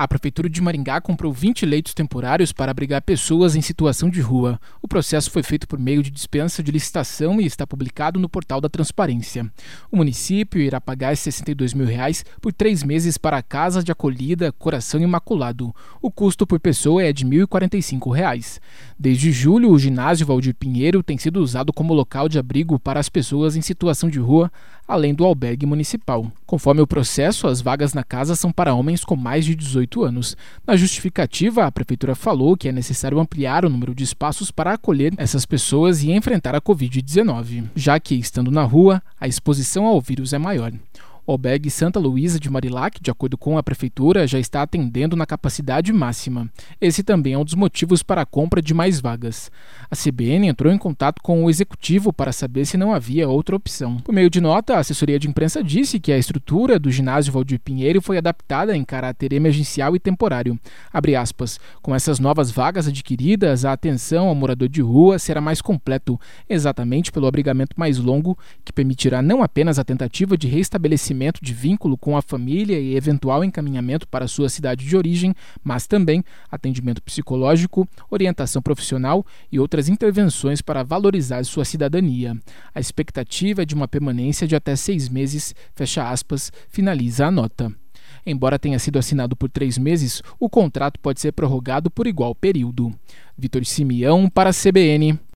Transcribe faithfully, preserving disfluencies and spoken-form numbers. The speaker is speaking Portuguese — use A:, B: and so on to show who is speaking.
A: A Prefeitura de Maringá comprou vinte leitos temporários para abrigar pessoas em situação de rua. O processo foi feito por meio de dispensa de licitação e está publicado no portal da Transparência. O município irá pagar sessenta e dois mil reais por três meses para a Casa de Acolhida Coração Imaculado. O custo por pessoa é de mil e quarenta e cinco reais. Desde julho, o ginásio Valdir Pinheiro tem sido usado como local de abrigo para as pessoas em situação de rua, além do albergue municipal. Conforme o processo, as vagas na casa são para homens com mais de dezoito anos. Na justificativa, a Prefeitura falou que é necessário ampliar o número de espaços para acolher essas pessoas e enfrentar a covid dezenove, já que, estando na rua, a exposição ao vírus é maior. O albergue Santa Luísa de Marilac, de acordo com a Prefeitura, já está atendendo na capacidade máxima. Esse também é um dos motivos para a compra de mais vagas. A C B N entrou em contato com o executivo para saber se não havia outra opção. Por meio de nota, a assessoria de imprensa disse que a estrutura do ginásio Valdir Pinheiro foi adaptada em caráter emergencial e temporário. Abre aspas, com essas novas vagas adquiridas, a atenção ao morador de rua será mais completo, exatamente pelo abrigamento mais longo, que permitirá não apenas a tentativa de reestabelecimento de vínculo com a família e eventual encaminhamento para sua cidade de origem, mas também atendimento psicológico, orientação profissional e outras intervenções para valorizar sua cidadania. A expectativa é de uma permanência de até seis meses, fecha aspas, finaliza a nota. Embora tenha sido assinado por três meses, o contrato pode ser prorrogado por igual período. Vitor Simeão para a C B N.